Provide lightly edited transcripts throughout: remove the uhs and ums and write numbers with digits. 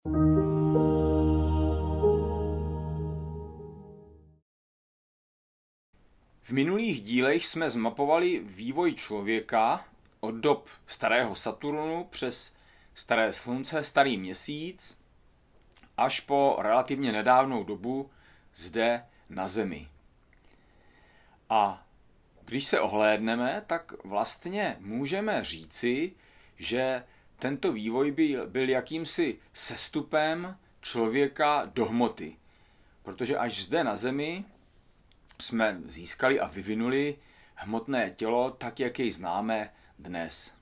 V minulých dílech jsme zmapovali vývoj člověka od dob starého Saturnu přes staré slunce, starý měsíc, až po relativně nedávnou dobu zde na Zemi. A když se ohlédneme, tak vlastně můžeme říci, že tento vývoj byl jakýmsi sestupem člověka do hmoty. Protože až zde na Zemi jsme získali a vyvinuli hmotné tělo tak, jak jej známe dnes.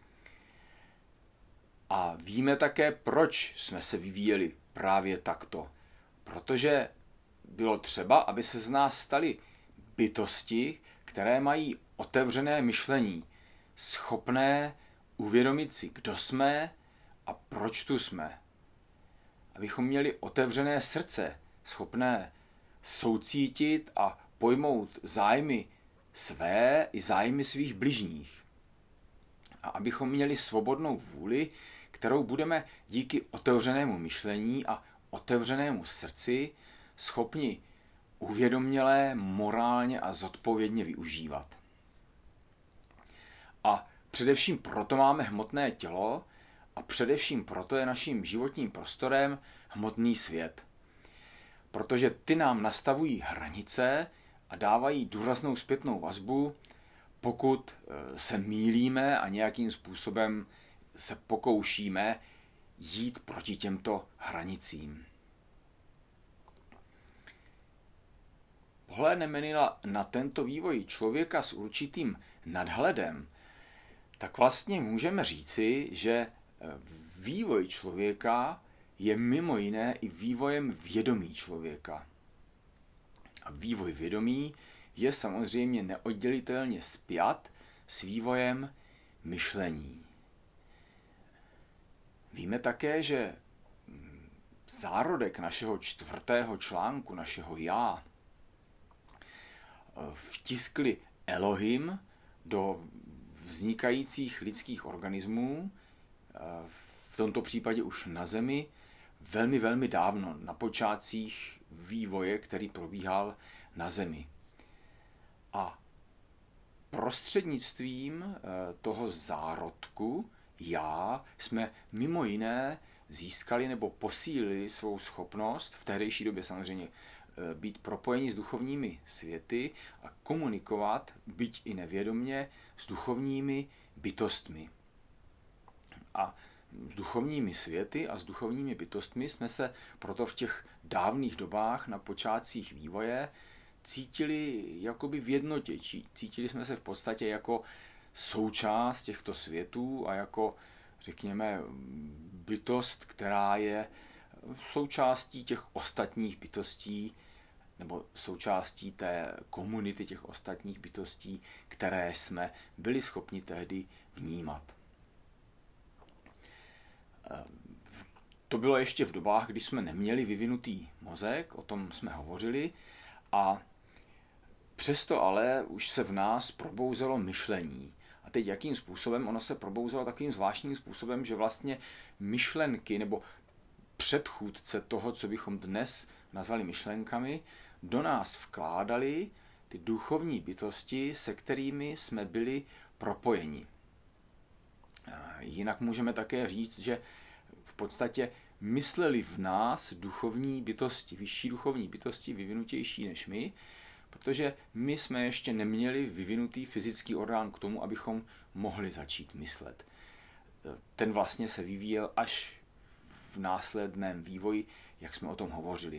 A víme také, proč jsme se vyvíjeli právě takto. Protože bylo třeba, aby se z nás staly bytosti, které mají otevřené myšlení, schopné uvědomit si, kdo jsme a proč tu jsme. Abychom měli otevřené srdce, schopné soucítit a pojmout zájmy své i zájmy svých bližních. A abychom měli svobodnou vůli, kterou budeme díky otevřenému myšlení a otevřenému srdci schopni uvědoměle, morálně a zodpovědně využívat. A především proto máme hmotné tělo a především proto je naším životním prostorem hmotný svět. Protože ty nám nastavují hranice a dávají důraznou zpětnou vazbu, pokud se mýlíme a nějakým způsobem se pokoušíme jít proti těmto hranicím. Pohlédneme na tento vývoj člověka s určitým nadhledem, tak vlastně můžeme říci, že vývoj člověka je mimo jiné i vývojem vědomí člověka. A vývoj vědomí je samozřejmě neoddělitelně spjat s vývojem myšlení. Víme také, že zárodek našeho 4. článku, našeho já, vtiskli Elohim do vznikajících lidských organismů, v tomto případě už na Zemi, velmi, velmi dávno, na počátcích vývoje, který probíhal na Zemi. A prostřednictvím toho zárodku já jsme mimo jiné získali nebo posílili svou schopnost, v tehdejší době samozřejmě být propojeni s duchovními světy a komunikovat, byť i nevědomně, s duchovními bytostmi. A s duchovními světy a s duchovními bytostmi jsme se proto v těch dávných dobách na počátcích vývoje cítili jakoby v jednotě. Cítili jsme se v podstatě jako součást těchto světů a jako, řekněme, bytost, která je součástí těch ostatních bytostí nebo součástí té komunity těch ostatních bytostí, které jsme byli schopni tehdy vnímat. To bylo ještě v dobách, kdy jsme neměli vyvinutý mozek, o tom jsme hovořili, a přesto ale už se v nás probouzelo myšlení. A teď jakým způsobem? Ono se probouzelo takovým zvláštním způsobem, že vlastně myšlenky nebo předchůdce toho, co bychom dnes nazvali myšlenkami, do nás vkládali ty duchovní bytosti, se kterými jsme byli propojeni. Jinak můžeme také říct, že v podstatě mysleli v nás duchovní bytosti, vyšší duchovní bytosti, vyvinutější než my, protože my jsme ještě neměli vyvinutý fyzický orgán k tomu, abychom mohli začít myslet. Ten vlastně se vyvíjel až v následném vývoji, jak jsme o tom hovořili.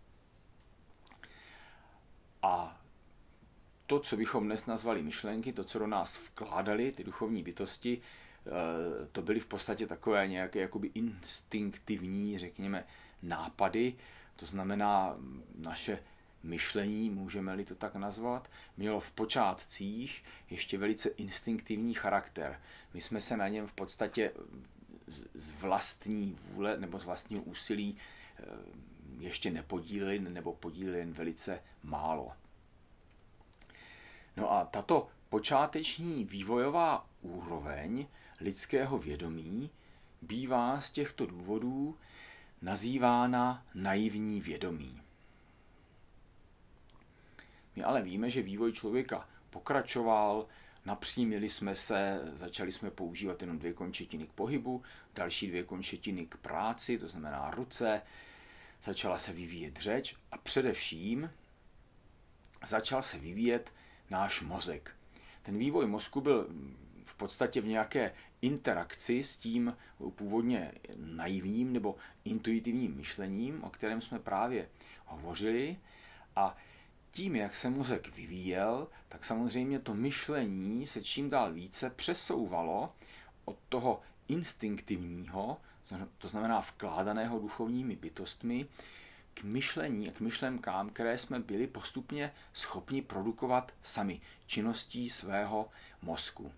A to, co bychom dnes nazvali myšlenky, to, co do nás vkládali ty duchovní bytosti, to byly v podstatě takové nějaké jakoby instinktivní, řekněme, nápady. To znamená, naše myšlení, můžeme-li to tak nazvat, mělo v počátcích ještě velice instinktivní charakter. My jsme se na něm v podstatě z vlastní vůle nebo z vlastního úsilí ještě nepodíleli nebo podíleli jen velice málo. No a tato počáteční vývojová úroveň lidského vědomí bývá z těchto důvodů nazývána naivní vědomí. My ale víme, že vývoj člověka pokračoval, napřímili jsme se, začali jsme používat jenom 2 končetiny k pohybu, další 2 končetiny k práci, to znamená ruce, začala se vyvíjet řeč a především začal se vyvíjet náš mozek. Ten vývoj mozku byl v podstatě v nějaké interakci s tím původně naivním nebo intuitivním myšlením, o kterém jsme právě hovořili, a tím, jak se mozek vyvíjel, tak samozřejmě to myšlení se čím dál více přesouvalo od toho instinktivního, to znamená vkládaného duchovními bytostmi, k myšlení a k myšlenkám, které jsme byli postupně schopni produkovat sami činností svého mozku.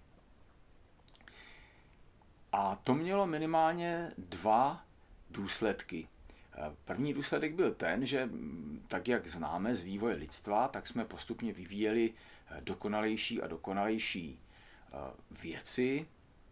A to mělo minimálně 2 důsledky. První důsledek byl ten, že tak, jak známe z vývoje lidstva, tak jsme postupně vyvíjeli dokonalejší a dokonalejší věci.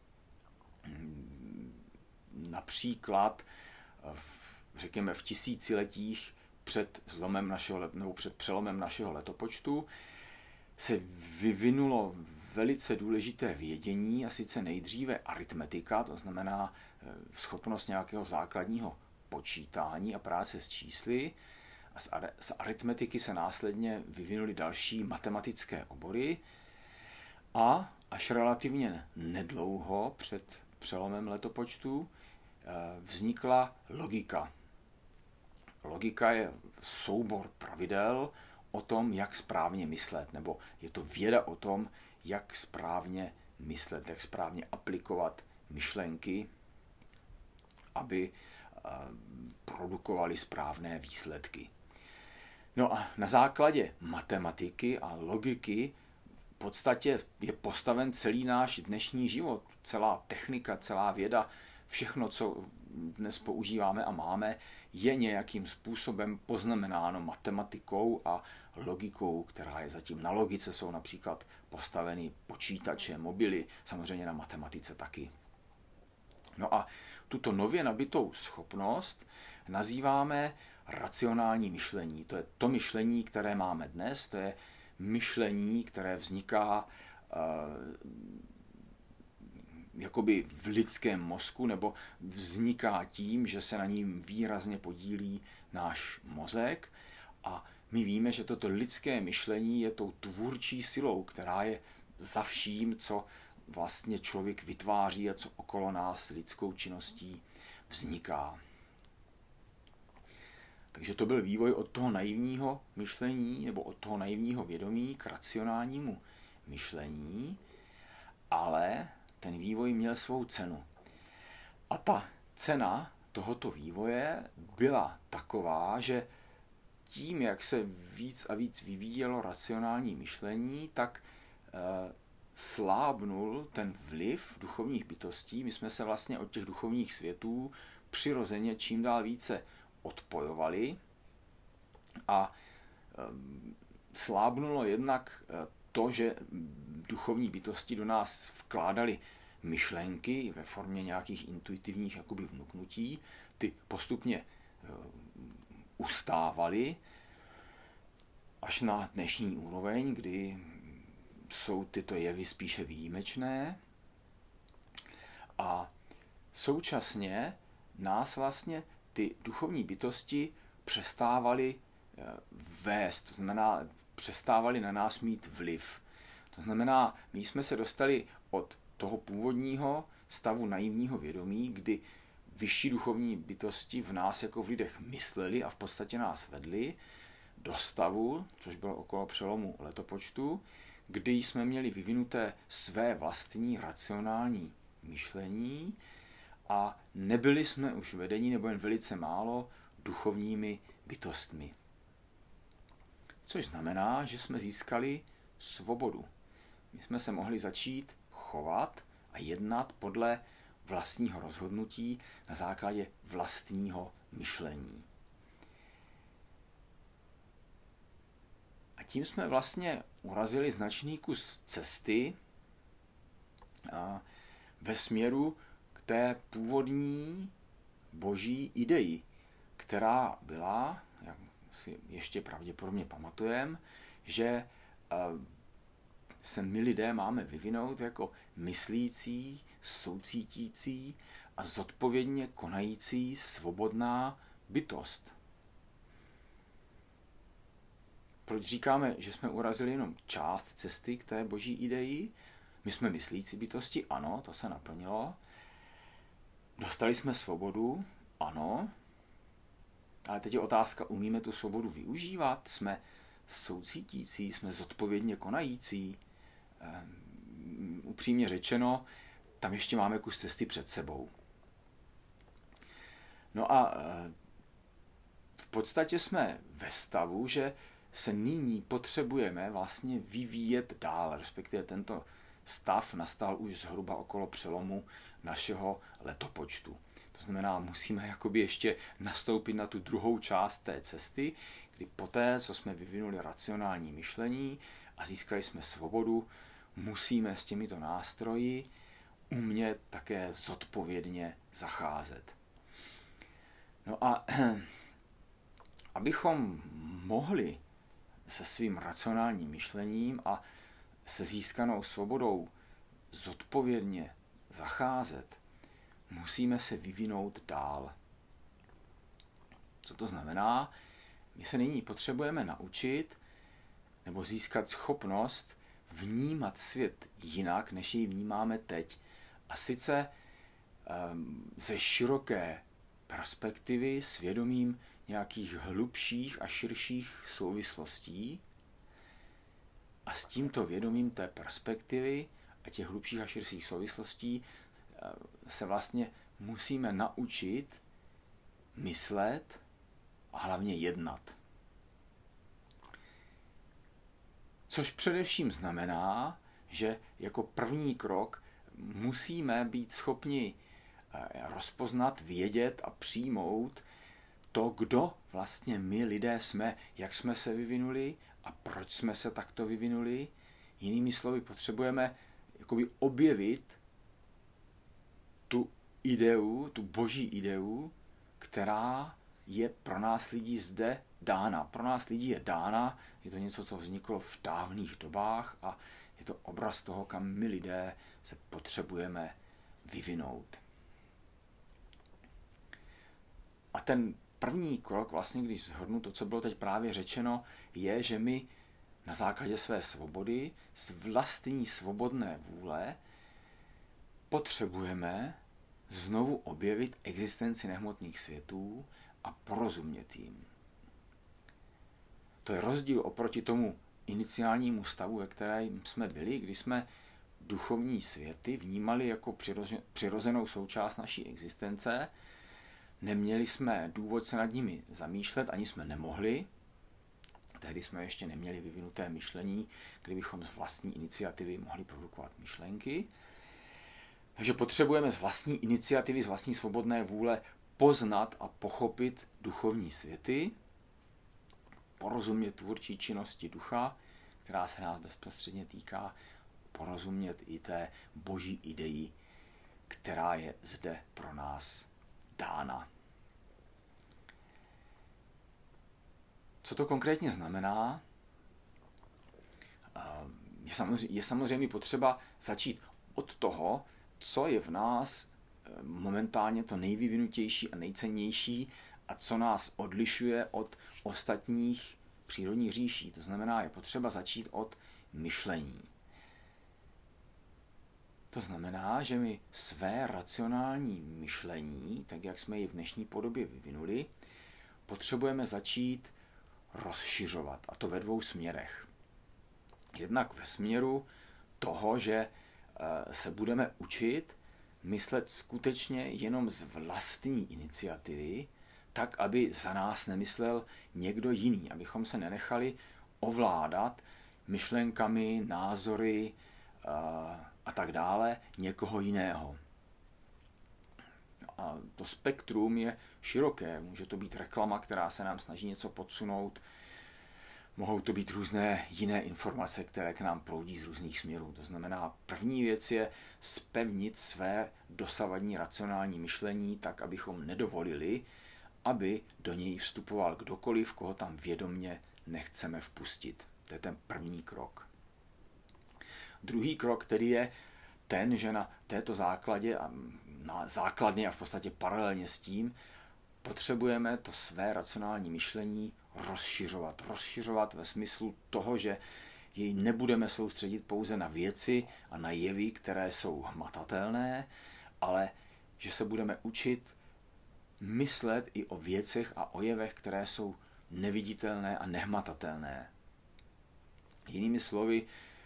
Například řekněme v tisíciletích před přelomem našeho letopočtu se vyvinulo velice důležité vědění, a sice nejdříve aritmetika, to znamená schopnost nějakého základního počítání a práce s čísly. A z aritmetiky se následně vyvinuly další matematické obory a až relativně nedlouho před přelomem letopočtu vznikla logika. Logika je soubor pravidel o tom, jak správně myslet, nebo je to věda o tom, jak správně myslet, jak správně aplikovat myšlenky, aby produkovali správné výsledky. No a na základě matematiky a logiky v podstatě je postaven celý náš dnešní život, celá technika, celá věda, všechno, co dnes používáme a máme, je nějakým způsobem poznamenáno matematikou a logikou, která je zatím. Na logice jsou například postaveny počítače, mobily, samozřejmě na matematice taky. No a tuto nově nabitou schopnost nazýváme racionální myšlení. To je to myšlení, které máme dnes, to je myšlení, které vzniká jakoby v lidském mozku, nebo vzniká tím, že se na ním výrazně podílí náš mozek. A my víme, že toto lidské myšlení je tou tvůrčí silou, která je za vším, co vlastně člověk vytváří a co okolo nás lidskou činností vzniká. Takže to byl vývoj od toho naivního myšlení nebo od toho naivního vědomí k racionálnímu myšlení, ale ten vývoj měl svou cenu. A ta cena tohoto vývoje byla taková, že tím, jak se víc a víc vyvíjelo racionální myšlení, tak slábnul ten vliv duchovních bytostí. My jsme se vlastně od těch duchovních světů přirozeně čím dál více odpojovali a slábnulo jednak to, že duchovní bytosti do nás vkládali myšlenky ve formě nějakých intuitivních jakoby vnuknutí, ty postupně ustávaly až na dnešní úroveň, kdy jsou tyto jevy spíše výjimečné a současně nás vlastně ty duchovní bytosti přestávaly vést, to znamená přestávaly na nás mít vliv. To znamená, my jsme se dostali od toho původního stavu naivního vědomí, kdy vyšší duchovní bytosti v nás jako v lidech mysleli a v podstatě nás vedli, do stavu, což bylo okolo přelomu letopočtu, kdy jsme měli vyvinuté své vlastní racionální myšlení a nebyli jsme už vedeni, nebo jen velice málo, duchovními bytostmi. Což znamená, že jsme získali svobodu. My jsme se mohli začít chovat a jednat podle vlastního rozhodnutí na základě vlastního myšlení. A tím jsme vlastně urazili značný kus cesty ve směru k té původní boží ideji. která byla, jak si ještě pravděpodobně pamatujeme, že se my lidé máme vyvinout jako myslící, soucítící a zodpovědně konající svobodná bytost. Proč říkáme, že jsme urazili jenom část cesty k té boží ideji? My jsme myslící bytosti, ano, to se naplnilo. Dostali jsme svobodu, ano. Ale teď je otázka, umíme tu svobodu využívat? Jsme soucítící, jsme zodpovědně konající? Upřímně řečeno, tam ještě máme kus cesty před sebou. No a v podstatě jsme ve stavu, že se nyní potřebujeme vlastně vyvíjet dál, respektive tento stav nastal už zhruba okolo přelomu našeho letopočtu. To znamená, musíme jakoby ještě nastoupit na tu druhou část té cesty, kdy poté, co jsme vyvinuli racionální myšlení a získali jsme svobodu, musíme s těmito nástroji umět také zodpovědně zacházet. No a abychom mohli se svým racionálním myšlením a se získanou svobodou zodpovědně zacházet, musíme se vyvinout dál. Co to znamená? My se nyní potřebujeme naučit nebo získat schopnost vnímat svět jinak, než jej vnímáme teď. A sice ze široké perspektivy, svědomím nějakých hlubších a širších souvislostí. A s tímto vědomím té perspektivy a těch hlubších a širších souvislostí se vlastně musíme naučit myslet a hlavně jednat. Což především znamená, že jako první krok musíme být schopni rozpoznat, vědět a přijmout to, kdo vlastně my lidé jsme, jak jsme se vyvinuli a proč jsme se takto vyvinuli. Jinými slovy, potřebujeme jakoby objevit tu ideu, tu boží ideu, která je pro nás lidí zde dána. Pro nás lidí je dána, je to něco, co vzniklo v dávných dobách a je to obraz toho, kam my lidé se potřebujeme vyvinout. A ten první krok, vlastně, když shrnu to, co bylo teď právě řečeno, je, že my na základě své svobody, z vlastní svobodné vůle, potřebujeme znovu objevit existenci nehmotných světů a porozumět jim. To je rozdíl oproti tomu iniciálnímu stavu, ve kterém jsme byli, kdy jsme duchovní světy vnímali jako přirozenou součást naší existence. Neměli jsme důvod se nad nimi zamýšlet, ani jsme nemohli. Tehdy jsme ještě neměli vyvinuté myšlení, kdybychom z vlastní iniciativy mohli produkovat myšlenky. Takže potřebujeme z vlastní iniciativy, z vlastní svobodné vůle poznat a pochopit duchovní světy, porozumět tvůrčí činnosti ducha, která se nás bezprostředně týká, porozumět i té boží ideji, která je zde pro nás dána. Co to konkrétně znamená? Je samozřejmě potřeba začít od toho, co je v nás momentálně to nejvyvinutější a nejcennější a co nás odlišuje od ostatních přírodních říší. To znamená, je potřeba začít od myšlení. To znamená, že my své racionální myšlení, tak jak jsme ji v dnešní podobě vyvinuli, potřebujeme začít rozšiřovat, a to ve dvou směrech. Jednak ve směru toho, že se budeme učit myslet skutečně jenom z vlastní iniciativy, tak, aby za nás nemyslel někdo jiný, abychom se nenechali ovládat myšlenkami, názory a tak dále někoho jiného. A to spektrum je široké. Může to být reklama, která se nám snaží něco podsunout. Mohou to být různé jiné informace, které k nám proudí z různých směrů. To znamená, první věc je zpevnit své dosavadní racionální myšlení tak, abychom nedovolili, aby do něj vstupoval kdokoliv, koho tam vědomě nechceme vpustit. To je ten první krok. Druhý krok, který je ten, že na této základně a v podstatě paralelně s tím potřebujeme to své racionální myšlení rozšiřovat. Rozšiřovat ve smyslu toho, že jej nebudeme soustředit pouze na věci a na jevy, které jsou hmatatelné, ale že se budeme učit myslet i o věcech a o jevech, které jsou neviditelné a nehmatatelné. Jinými slovy,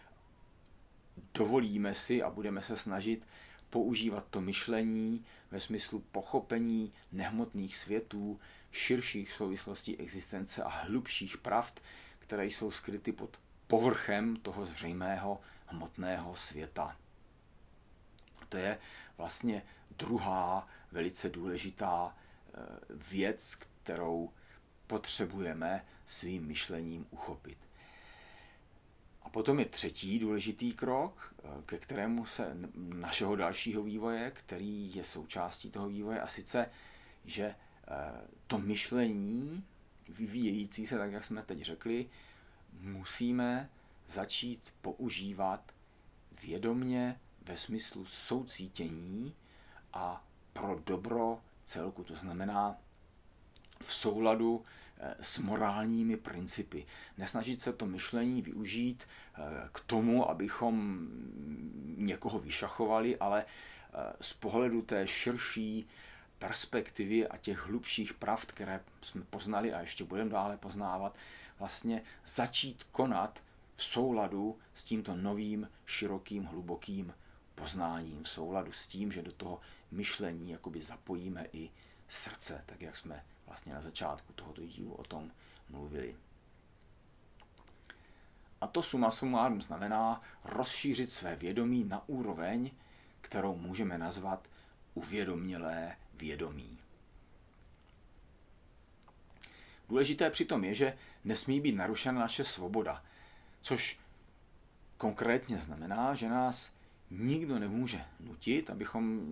dovolíme si a budeme se snažit používat to myšlení ve smyslu pochopení nehmotných světů, širších souvislostí existence a hlubších pravd, které jsou skryty pod povrchem toho zřejmého hmotného světa. To je vlastně druhá velice důležitá věc, kterou potřebujeme svým myšlením uchopit. A potom je třetí důležitý krok, ke kterému se našeho dalšího vývoje, který je součástí toho vývoje, a sice, že to myšlení vyvíjející se, tak jak jsme teď řekli, musíme začít používat vědomně ve smyslu soucítění a pro dobro celku. To znamená v souladu s morálními principy. Nesnažit se to myšlení využít k tomu, abychom někoho vyšachovali, ale z pohledu té širší perspektivy a těch hlubších pravd, které jsme poznali a ještě budeme dále poznávat, vlastně začít konat v souladu s tímto novým, širokým, hlubokým poznáním, v souladu s tím, že do toho myšlení jakoby zapojíme i srdce, tak jak jsme vlastně na začátku tohoto dílu o tom mluvili. A to summa summarum znamená rozšířit své vědomí na úroveň, kterou můžeme nazvat uvědomělé vědomí. Důležité přitom je, že nesmí být narušena naše svoboda, což konkrétně znamená, že nás nikdo nemůže nutit, abychom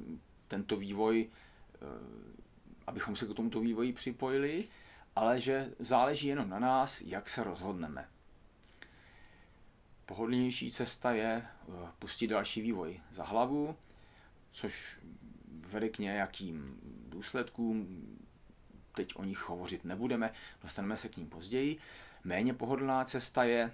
se k tomuto vývoji připojili, ale že záleží jenom na nás, jak se rozhodneme. Pohodlnější cesta je pustit další vývoj za hlavu, což vede k nějakým důsledkům, teď o nich hovořit nebudeme, dostaneme se k ním později. Méně pohodlná cesta je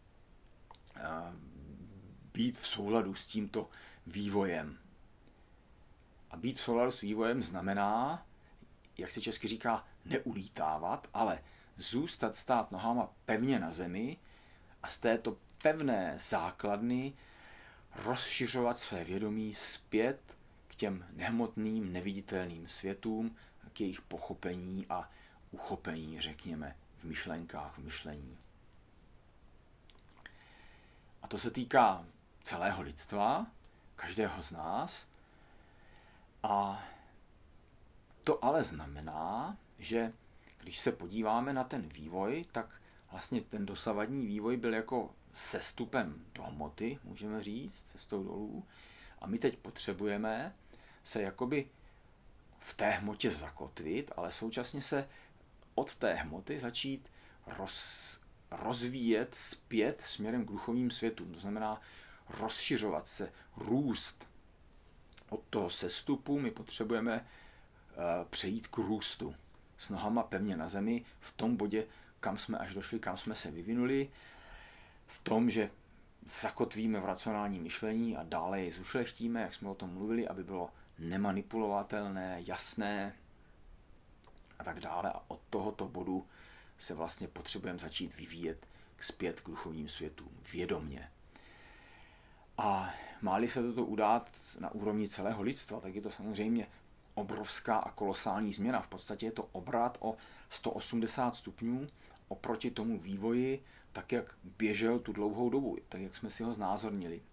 být v souladu s tímto vývojem. A být v souladu s vývojem znamená, jak se česky říká, neulítávat, ale zůstat stát nohama pevně na zemi a z této pevné základny rozšiřovat své vědomí zpět k těm nehmotným, neviditelným světům, k jejich pochopení a uchopení, řekněme, v myšlenkách, v myšlení. A to se týká celého lidstva, každého z nás. A to ale znamená, že když se podíváme na ten vývoj, tak vlastně ten dosavadní vývoj byl jako sestupem do hmoty, můžeme říct, cestou dolů. A my teď potřebujeme se jakoby v té hmotě zakotvit, ale současně se od té hmoty začít rozvíjet zpět směrem k duchovním světům. To znamená rozšiřovat se, růst. Od toho sestupu my potřebujeme přejít k růstu. S nohama pevně na zemi, v tom bodě, kam jsme až došli, kam jsme se vyvinuli, v tom, že zakotvíme v racionální myšlení a dále jej zušlechtíme, jak jsme o tom mluvili, aby bylo nemanipulovatelné, jasné a tak dále. A od tohoto bodu se vlastně potřebujeme začít vyvíjet zpět k duchovním světům, vědomně. A má-li se toto udát na úrovni celého lidstva, tak je to samozřejmě obrovská a kolosální změna. V podstatě je to obrat o 180 stupňů oproti tomu vývoji, tak jak běžel tu dlouhou dobu, tak jak jsme si ho znázornili.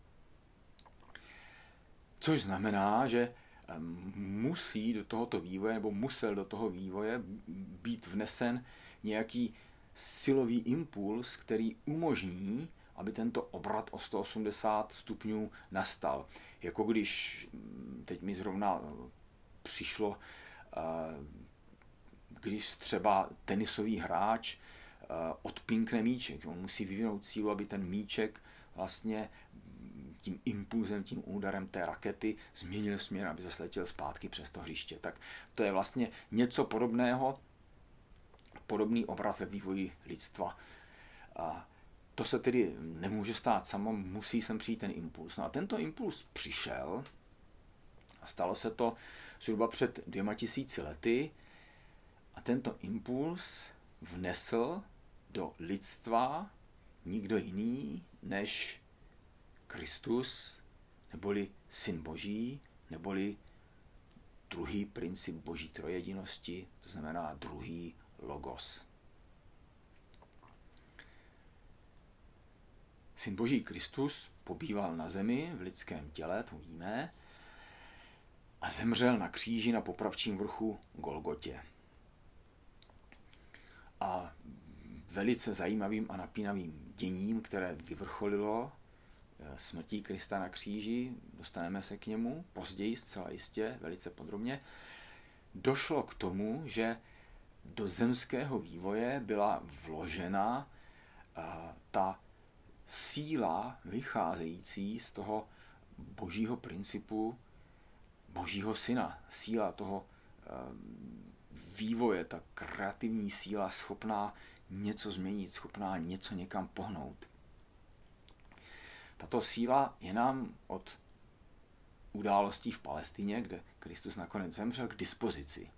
Což znamená, že musí do tohoto vývoje, nebo musel do toho vývoje být vnesen nějaký silový impuls, který umožní, aby tento obrat o 180 stupňů nastal. Jako když teď mi zrovna přišlo, když třeba tenisový hráč odpinkne míček. On musí vyvinout sílu, aby ten míček vlastně tím impulzem, tím úderem té rakety změnil směr, aby zase letěl zpátky přes to hřiště. Tak to je vlastně něco podobného, podobný obrat ve vývoji lidstva. A to se tedy nemůže stát samo, musí sem přijít ten impuls. No a tento impuls přišel a stalo se to zhruba před 2000 lety a tento impuls vnesl do lidstva nikdo jiný než Kristus, neboli Syn Boží, neboli druhý princip Boží trojedinosti, to znamená druhý logos. Syn Boží Kristus pobýval na zemi v lidském těle, to víme, a zemřel na kříži na popravčím vrchu Golgotě. A velice zajímavým a napínavým děním, které vyvrcholilo smrtí Krista na kříži, dostaneme se k němu později zcela jistě, velice podrobně, došlo k tomu, že do zemského vývoje byla vložena ta síla vycházející z toho božího principu Božího syna. Síla toho vývoje, ta kreativní síla schopná něco změnit, schopná něco někam pohnout. Tato síla je nám od událostí v Palestině, kde Kristus nakonec zemřel, k dispozici.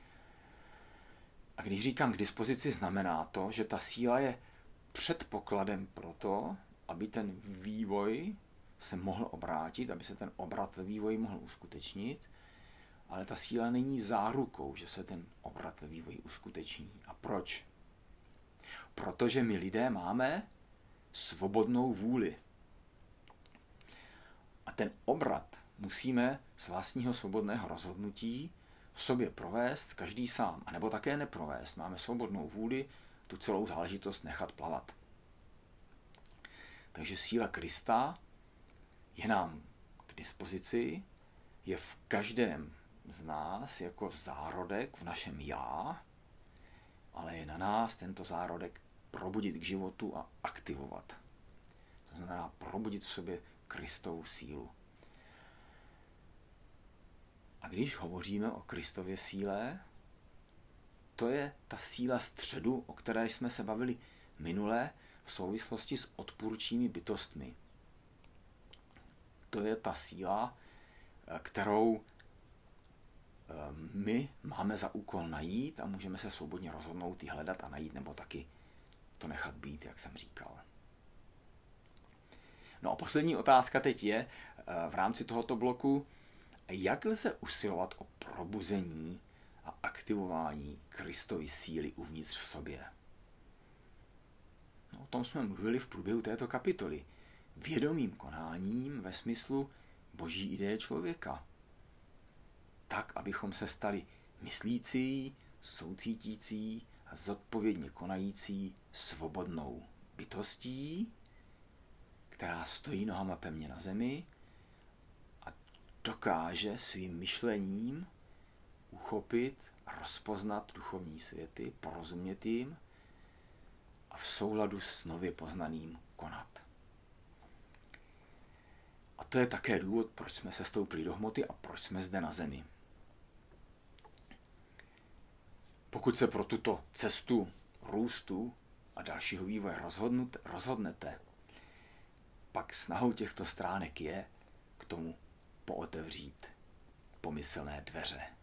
A když říkám k dispozici, znamená to, že ta síla je předpokladem pro to, aby ten vývoj se mohl obrátit, aby se ten obrat ve vývoji mohl uskutečnit, ale ta síla není zárukou, že se ten obrat ve vývoji uskuteční. A proč? Protože my lidé máme svobodnou vůli. A ten obrat musíme z vlastního svobodného rozhodnutí v sobě provést každý sám, anebo také neprovést. Máme svobodnou vůli tu celou záležitost nechat plavat. Takže síla Krista je nám k dispozici, je v každém z nás jako zárodek v našem já, ale je na nás tento zárodek probudit k životu a aktivovat. To znamená probudit v sobě Kristovu sílu. A když hovoříme o Kristově síle, to je ta síla středu, o které jsme se bavili minule v souvislosti s odpůrčími bytostmi. To je ta síla, kterou my máme za úkol najít a můžeme se svobodně rozhodnout ji hledat a najít, nebo taky to nechat být, jak jsem říkal. No a poslední otázka teď je v rámci tohoto bloku, jak lze usilovat o probuzení a aktivování Kristovy síly uvnitř v sobě. No, o tom jsme mluvili v průběhu této kapitoly. Vědomým konáním ve smyslu boží ideje člověka. Tak, abychom se stali myslící, soucítící a zodpovědně konající svobodnou bytostí, která stojí nohama pevně na zemi a dokáže svým myšlením uchopit a rozpoznat duchovní světy, porozumět jim a v souladu s nově poznaným konat. A to je také důvod, proč jsme se stoupili do hmoty a proč jsme zde na zemi. Pokud se pro tuto cestu růstu a dalšího vývoje rozhodnete, pak snahou těchto stránek je k tomu pootevřít pomyslné dveře.